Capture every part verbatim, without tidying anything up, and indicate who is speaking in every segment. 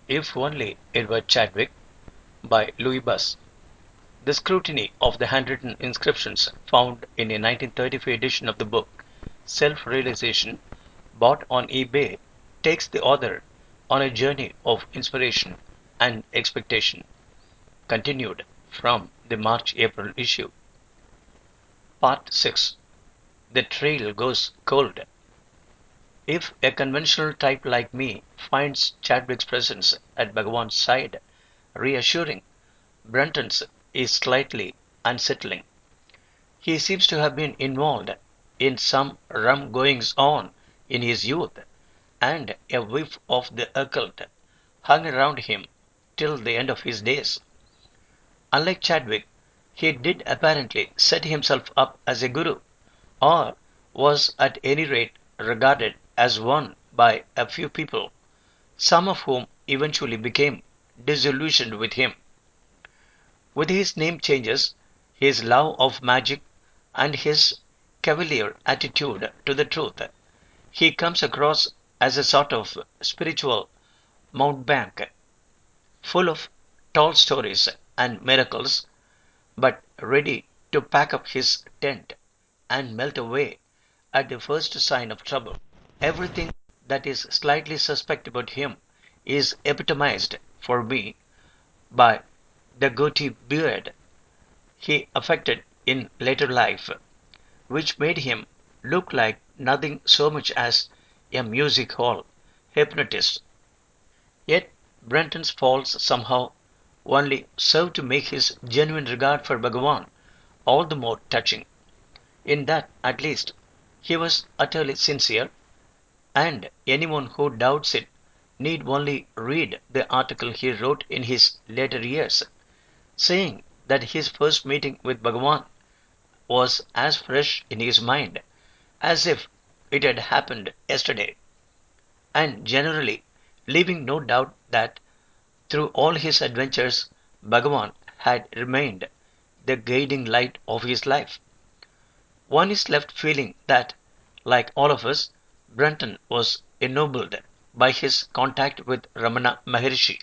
Speaker 1: If only it were Chadwick, by Louis Buss. The scrutiny of the handwritten inscriptions found in a nineteen thirty-five edition of the book Self-Realization, bought on eBay, takes the author on a journey of inspiration and expectation. Continued from the March-April issue. Part six. The trail goes cold. If a conventional type like me finds Chadwick's presence at Bhagwan's side reassuring, Brunton's is slightly unsettling. He seems to have been involved in some rum goings on in his youth, and a whiff of the occult hung around him till the end of his days. Unlike Chadwick, he did apparently set himself up as a guru, or was at any rate regarded as one by a few people, some of whom eventually became disillusioned with him. With his name changes, his love of magic, and his cavalier attitude to the truth, he comes across as a sort of spiritual mountebank, full of tall stories and miracles, but ready to pack up his tent and melt away at the first sign of trouble. Everything that is slightly suspect about him is epitomized for me by the goatee beard he affected in later life, which made him look like nothing so much as a music hall hypnotist. Yet Brenton's faults somehow only served to make his genuine regard for Bhagavan all the more touching, in that, at least, he was utterly sincere, and anyone who doubts it need only read the article he wrote in his later years, saying that his first meeting with Bhagavan was as fresh in his mind as if it had happened yesterday, and generally leaving no doubt that through all his adventures Bhagavan had remained the guiding light of his life. One is left feeling that, like all of us, Brunton was ennobled by his contact with Ramana Maharishi.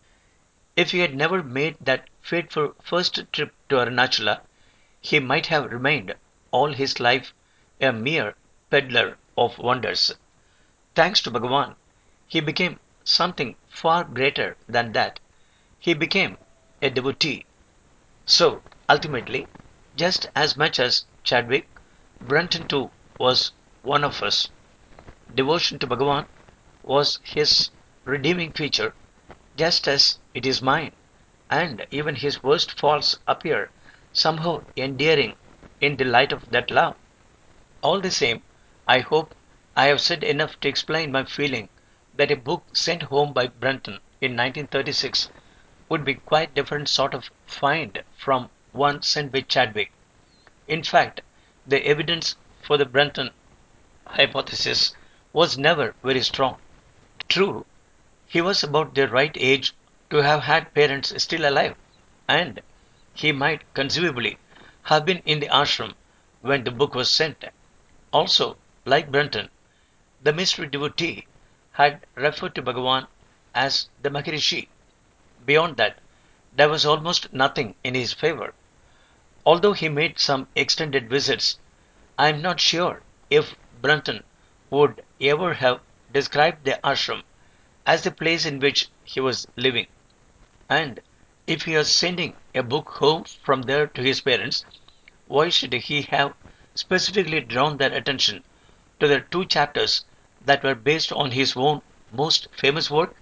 Speaker 1: If he had never made that fateful first trip to Arunachala, he might have remained all his life a mere peddler of wonders. Thanks to Bhagavan, he became something far greater than that. He became a devotee. So, ultimately, just as much as Chadwick, Brunton too was one of us. Devotion to Bhagavan was his redeeming feature, just as it is mine, and even his worst faults appear somehow endearing in the light of that love. All the same, I hope I have said enough to explain my feeling that a book sent home by Brunton in nineteen thirty-six would be quite different sort of find from one sent by Chadwick. In fact, the evidence for the Brunton hypothesis was never very strong. True, he was about the right age to have had parents still alive, and he might conceivably have been in the ashram when the book was sent. Also, like Brunton, the mystery devotee had referred to Bhagavan as the Maharishi. Beyond that, there was almost nothing in his favor. Although he made some extended visits, I am not sure if Brunton would ever have described the ashram as the place in which he was living. And if he was sending a book home from there to his parents, why should he have specifically drawn their attention to the two chapters that were based on his own most famous work?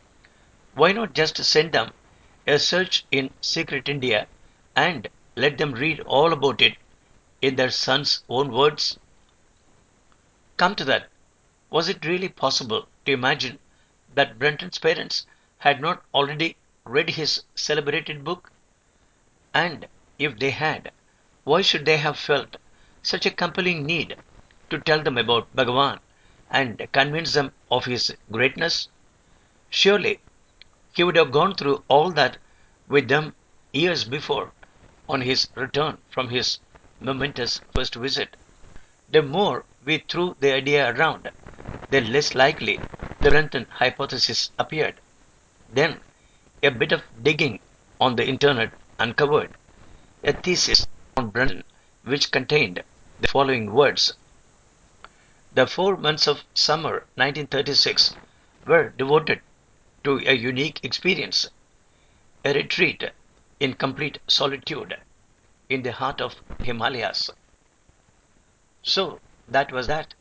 Speaker 1: Why not just send them a search in Secret India and let them read all about it in their son's own words? Come to that, was it really possible to imagine that Brenton's parents had not already read his celebrated book? And if they had, why should they have felt such a compelling need to tell them about Bhagavan and convince them of his greatness? Surely he would have gone through all that with them years before on his return from his momentous first visit. The more we threw the idea around, the less likely the Renton hypothesis appeared. Then a bit of digging on the internet uncovered a thesis on Brunton which contained the following words: "The four months of summer nineteen thirty-six were devoted to a unique experience, a retreat in complete solitude in the heart of Himalayas." So that was that.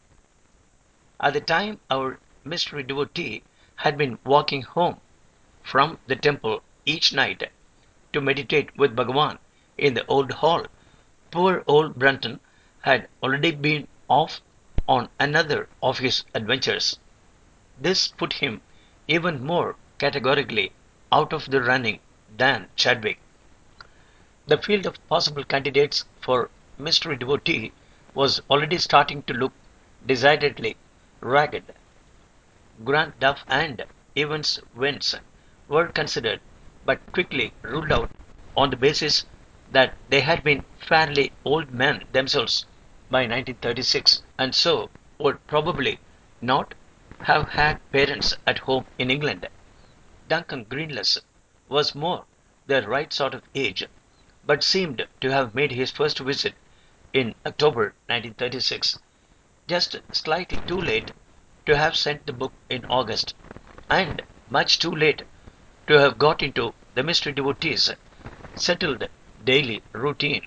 Speaker 1: At the time our mystery devotee had been walking home from the temple each night to meditate with Bhagavan in the old hall, poor old Brunton had already been off on another of his adventures. This put him even more categorically out of the running than Chadwick. The field of possible candidates for mystery devotee was already starting to look decidedly ragged. Grant Duff and Evans Wentz were considered, but quickly ruled out on the basis that they had been fairly old men themselves by nineteen thirty-six, and so would probably not have had parents at home in England. Duncan Greenless was more the right sort of age, but seemed to have made his first visit in October nineteen thirty-six, just slightly too late to have sent the book in August, and much too late to have got into the mystery devotee's settled daily routine.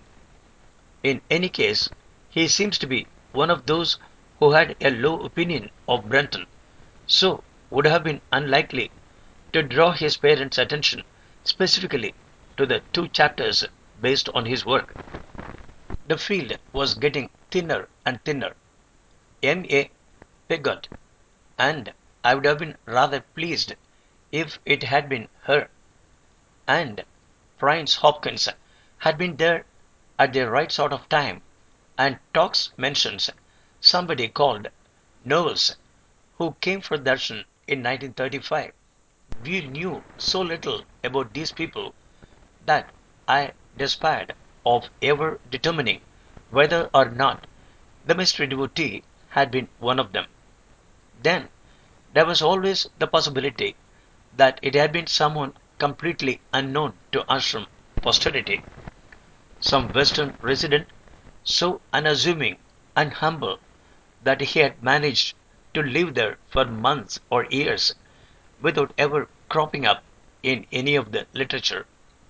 Speaker 1: In any case, he seems to be one of those who had a low opinion of Brunton, so would have been unlikely to draw his parents' attention specifically to the two chapters based on his work. The field was getting thinner and thinner. M. A. Piggott, and I would have been rather pleased if it had been her, and Prince Hopkins had been there at the right sort of time, and Tox mentions somebody called Knowles who came for darshan in nineteen thirty-five. We knew so little about these people that I despaired of ever determining whether or not the mystery devotee had been one of them. Then there was always the possibility that it had been someone completely unknown to Ashram posterity, some Western resident so unassuming and humble that he had managed to live there for months or years without ever cropping up in any of the literature.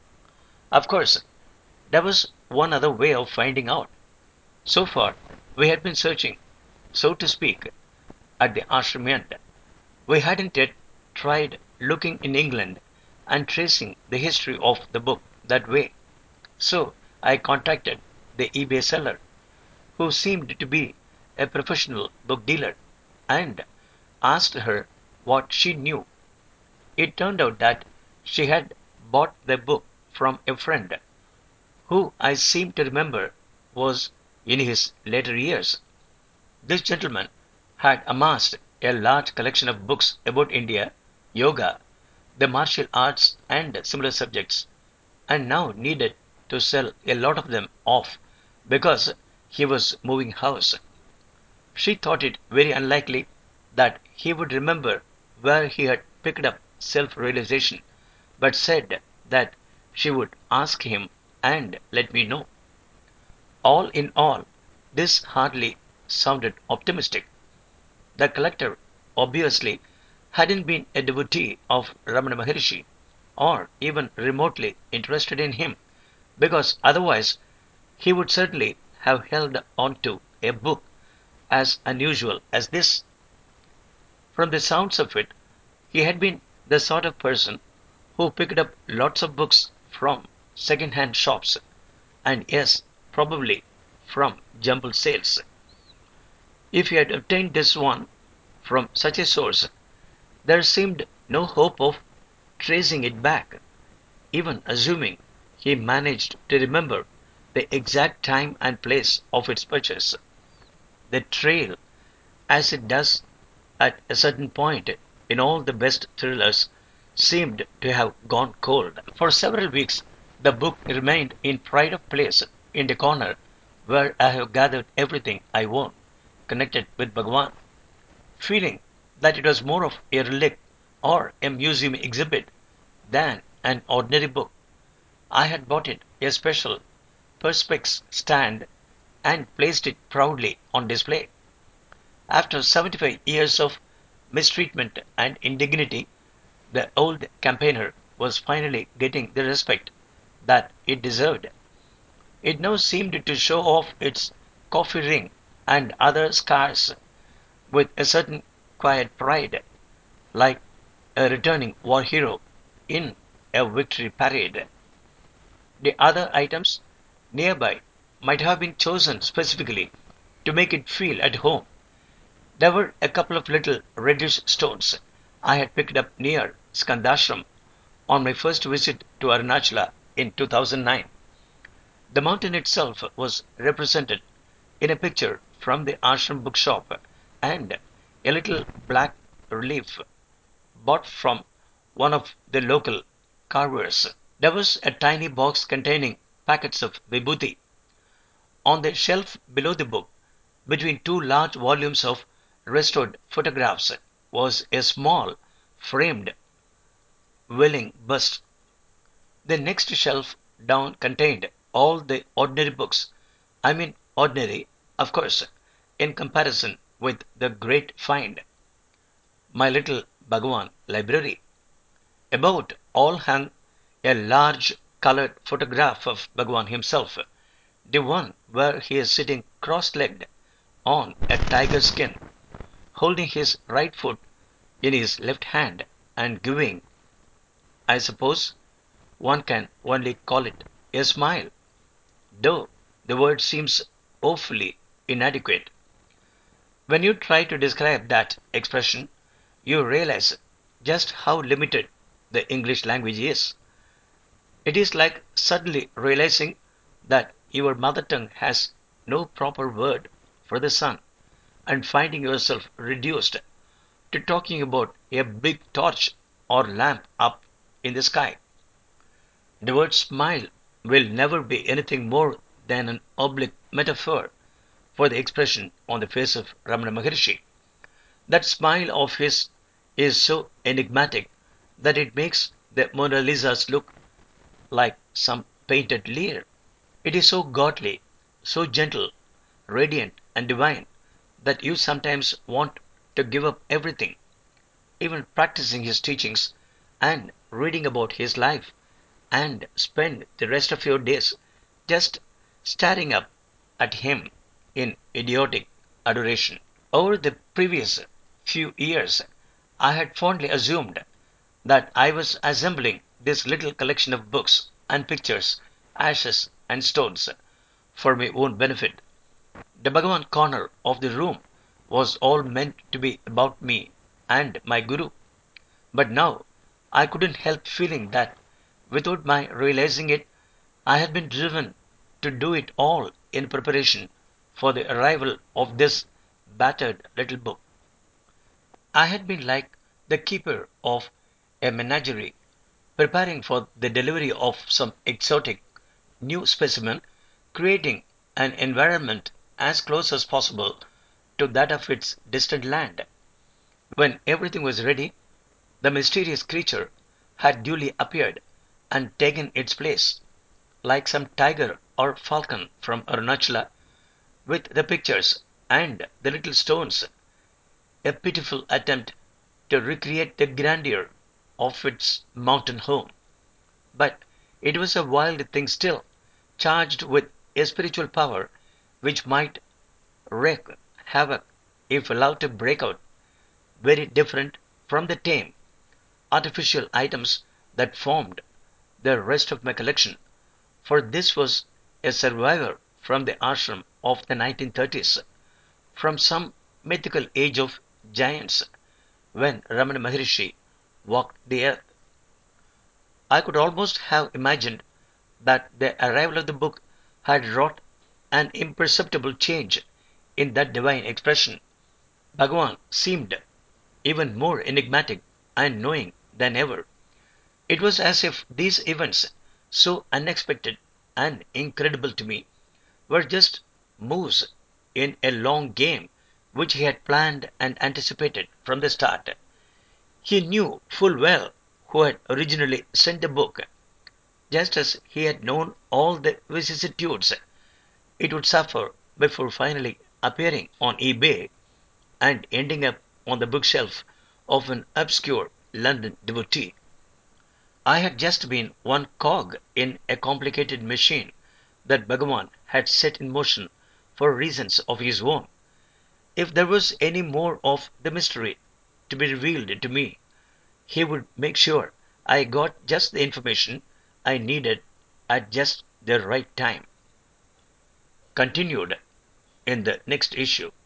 Speaker 1: Of course, there was one other way of finding out. So far, we had been searching, so to speak, at the ashram end. We hadn't yet tried looking in England and tracing the history of the book that way. So I contacted the eBay seller, who seemed to be a professional book dealer, and asked her what she knew. It turned out that she had bought the book from a friend, who I seem to remember was in his later years. This gentleman had amassed a large collection of books about India, yoga, the martial arts, and similar subjects, and now needed to sell a lot of them off because he was moving house. She thought it very unlikely that he would remember where he had picked up self-realization, but said that she would ask him and let me know. All in all, this hardly sounded optimistic. The collector obviously hadn't been a devotee of Ramana Maharshi, or even remotely interested in him, because otherwise he would certainly have held on to a book as unusual as this. From the sounds of it, he had been the sort of person who picked up lots of books from second-hand shops, and yes, probably from jumble sales. If he had obtained this one from such a source, there seemed no hope of tracing it back, even assuming he managed to remember the exact time and place of its purchase. The trail, as it does at a certain point in all the best thrillers, seemed to have gone cold. For several weeks the book remained in pride of place in the corner where I have gathered everything I own connected with Bhagavan, feeling that it was more of a relic or a museum exhibit than an ordinary book. I had bought it a special Perspex stand and placed it proudly on display. After seventy-five years of mistreatment and indignity, the old campaigner was finally getting the respect that it deserved. It now seemed to show off its coffee ring and other scars with a certain quiet pride, like a returning war hero in a victory parade. The other items nearby might have been chosen specifically to make it feel at home. There were a couple of little reddish stones I had picked up near Skandashram on my first visit to Arunachala in two thousand nine. The mountain itself was represented in a picture from the ashram bookshop and a little black relief bought from one of the local carvers. There was a tiny box containing packets of vibhuti. On the shelf below the book, between two large volumes of restored photographs, was a small, framed, willing bust. The next shelf down contained all the ordinary books. I mean ordinary, of course, in comparison with the great find, my little Bhagavan library. About all hung a large colored photograph of Bhagavan himself, the one where he is sitting cross-legged on a tiger skin, holding his right foot in his left hand and giving, I suppose one can only call it a smile, though the word seems awfully inadequate. When you try to describe that expression, you realize just how limited the English language is. It is like suddenly realizing that your mother tongue has no proper word for the sun and finding yourself reduced to talking about a big torch or lamp up in the sky. The word smile will never be anything more than an oblique metaphor for the expression on the face of Ramana Maharshi. That smile of his is so enigmatic that it makes the Mona Lisas look like some painted leer. It is so godly, so gentle, radiant, and divine that you sometimes want to give up everything, even practicing his teachings and reading about his life, and spend the rest of your days just staring up at him in idiotic adoration. Over the previous few years, I had fondly assumed that I was assembling this little collection of books and pictures, ashes and stones for my own benefit. The Bhagavan corner of the room was all meant to be about me and my Guru. But now I couldn't help feeling that, without my realizing it, I had been driven to do it all in preparation for the arrival of this battered little book. I had been like the keeper of a menagerie, preparing for the delivery of some exotic new specimen, creating an environment as close as possible to that of its distant land. When everything was ready, the mysterious creature had duly appeared and taken its place, like some tiger or falcon from Arunachala, with the pictures and the little stones, a pitiful attempt to recreate the grandeur of its mountain home. But it was a wild thing still, charged with a spiritual power which might wreak havoc if allowed to break out, very different from the tame, artificial items that formed the rest of my collection, for this was a survivor from the ashram of the nineteen thirties, from some mythical age of giants when Ramana Maharishi walked the earth. I could almost have imagined that the arrival of the book had wrought an imperceptible change in that divine expression. Bhagavan seemed even more enigmatic and knowing than ever. It was as if these events, so unexpected and incredible to me, were just moves in a long game which he had planned and anticipated from the start. He knew full well who had originally sent the book, just as he had known all the vicissitudes it would suffer before finally appearing on eBay and ending up on the bookshelf of an obscure London devotee. I had just been one cog in a complicated machine that Bhagavan had set in motion for reasons of his own. If there was any more of the mystery to be revealed to me, he would make sure I got just the information I needed at just the right time. Continued in the next issue.